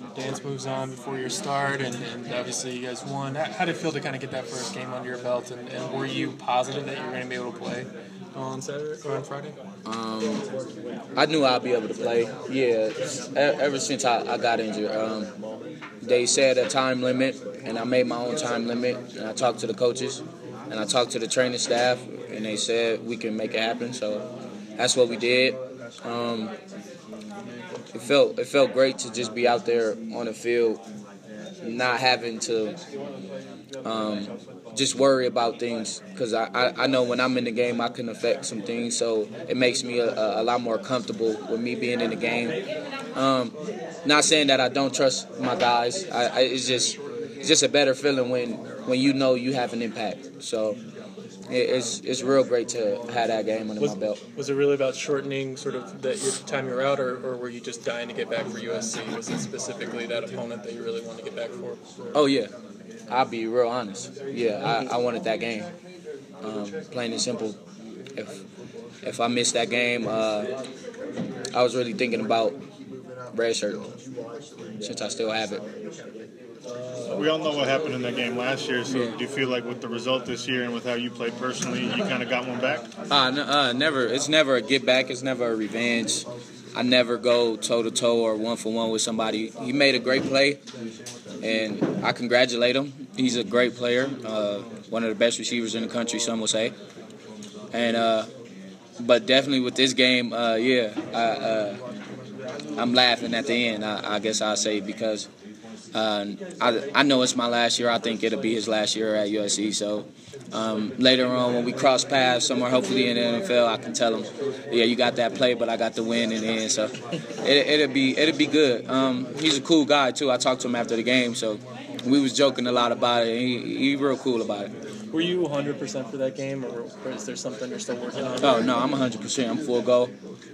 Dance moves on before your start, and obviously you guys won. How did it feel to kind of get that first game under your belt, and were you positive that you were going to be able to play on Saturday or on Friday? I knew I'd be able to play. Yeah, ever since I got injured. They said a time limit, and I made my own time limit, and I talked to the coaches, and I talked to the training staff, and they said we can make it happen, so that's what we did. It felt great to just be out there on the field, not having to just worry about things, because I know when I'm in the game I can affect some things, so it makes me a lot more comfortable with me being in the game. Not saying that I don't trust my guys. It's just a better feeling when you know you have an impact. So it's real great to have that game under my belt. Was it really about shortening sort of your time you were out, or were you just dying to get back for USC? Was it specifically that opponent that you really wanted to get back for? Oh, yeah. I'll be real honest. Yeah, I wanted that game. Plain and simple. If I missed that game, I was really thinking about red shirt, since I still have it. We all know what happened in that game last year, so do you feel like with the result this year and with how you played personally, you kind of got one back? Never. It's never a get back. It's never a revenge. I never go toe-to-toe or one-for-one with somebody. He made a great play, and I congratulate him. He's a great player, one of the best receivers in the country, some will say. And but definitely with this game, I'm laughing at the end, I guess I'll say, because I know it's my last year. I think it'll be his last year at USC. So later on, when we cross paths somewhere, hopefully in the NFL, I can tell him, yeah, you got that play, but I got the win in the end. So it'll be good. He's a cool guy too. I talked to him after the game, so we was joking a lot about it. He real cool about it. Were you 100% for that game, or is there something you're still working on? Oh no, I'm 100%. I'm full go.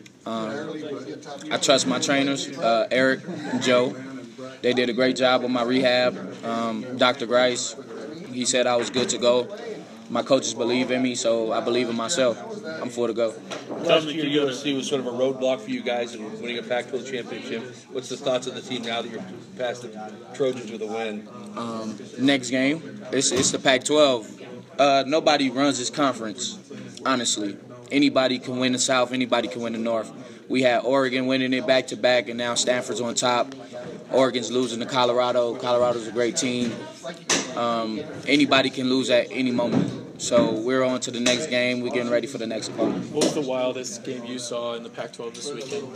I trust my trainers, Eric and Joe. They did a great job with my rehab. Dr. Grice, he said I was good to go. My coaches believe in me, so I believe in myself. I'm full to go. Last year, USC was sort of a roadblock for you guys in winning a Pac-12 championship. What's the thoughts of the team now that you're past the Trojans with a win? Next game, it's the Pac-12. Nobody runs this conference, honestly. Anybody can win the South. Anybody can win the North. We had Oregon winning it back-to-back, and now Stanford's on top. Oregon's losing to Colorado. Colorado's a great team. Anybody can lose at any moment. So we're on to the next game. We're getting ready for the next opponent. What was the wildest game you saw in the Pac-12 this weekend?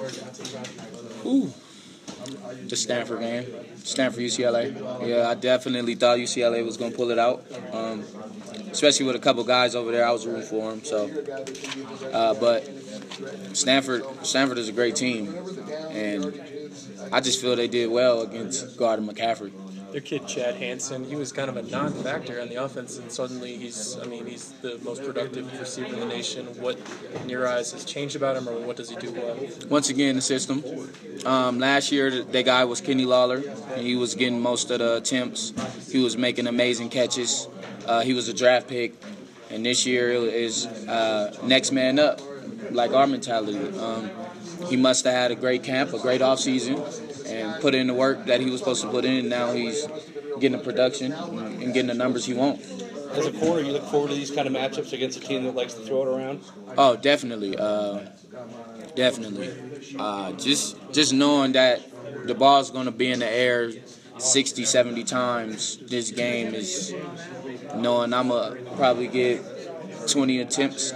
The Stanford game. Stanford-UCLA. Yeah, I definitely thought UCLA was going to pull it out. Especially with a couple guys over there, I was rooting for them. So, but Stanford is a great team, and I just feel they did well against Gardner McCaffrey. Their kid Chad Hansen, he was kind of a non-factor on the offense, and suddenly he's the most productive receiver in the nation. What, in your eyes, has changed about him, or what does he do well? Once again, the system. Last year, the guy was Kenny Lawler, and he was getting most of the attempts. He was making amazing catches. He was a draft pick, and this year is next man up, like our mentality. He must have had a great camp, a great offseason, and put in the work that he was supposed to put in. Now he's getting the production and getting the numbers he wants. As a corner, you look forward to these kind of matchups against a team that likes to throw it around? Oh, definitely. Definitely. Just knowing that the ball's going to be in the air 60, 70 times this game is knowing I'm going to probably get 20 attempts.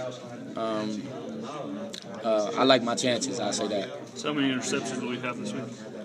I like my chances, I'll say that. So how many interceptions will we have this week?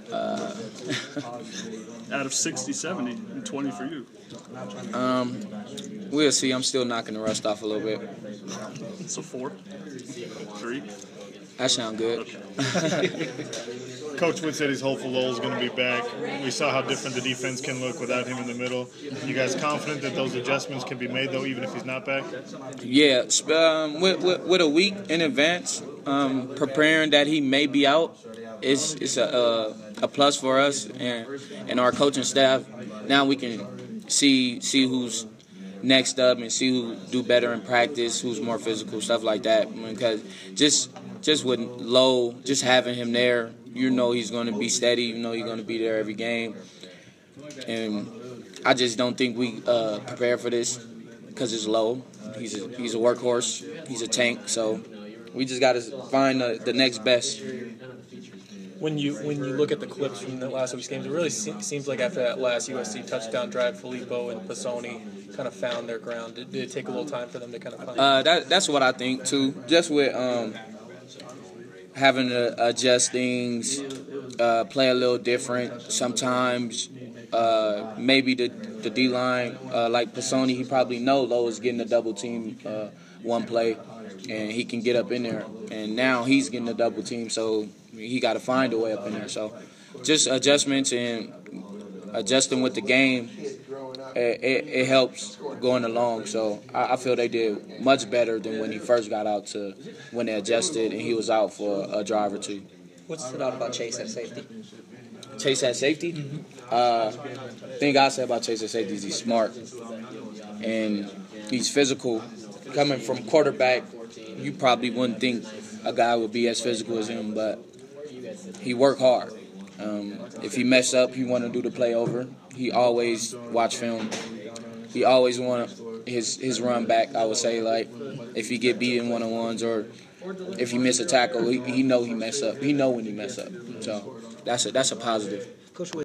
Out of 60, 70, and 20 for you. We'll see. I'm still knocking the rust off a little bit. So 4? 3? That sounds good. Okay. Coach Witt said he's hopeful Lowell's going to be back. We saw how different the defense can look without him in the middle. You guys confident that those adjustments can be made, though, even if he's not back? Yeah. With a week in advance, preparing that he may be out, it's a plus for us and our coaching staff. Now we can see who's next up and see who do better in practice, who's more physical, stuff like that. Because just with Lowe, just having him there you know he's going to be steady. You know he's going to be there every game. And I just don't think we prepare for this because it's low. He's a workhorse. He's a tank. So we just got to find the next best. When you look at the clips from the last week's games, it really seems like after that last USC touchdown drive, Filippo and Pisoni kind of found their ground. Did it take a little time for them to kind of find that's what I think, too. Just with having to adjust things, play a little different. Sometimes maybe the D-line, like Pisoni, he probably know Lowe is getting a double team one play, and he can get up in there. And now he's getting a double team, so he got to find a way up in there. So just adjustments and adjusting with the game, it helps going along. So I feel they did much better than when he first got out to when they adjusted and he was out for a drive or two. What stood out about Chase at safety? Chase at safety? Thing I say about Chase at safety is he's smart and he's physical. Coming from quarterback, you probably wouldn't think a guy would be as physical as him, but he worked hard. If he mess up, he want to do the play over. He always watch film. He always want his run back. I would say, like, if he get beat in one-on-ones or if he miss a tackle, he know he mess up. He know when he mess up. So that's a positive. Coach,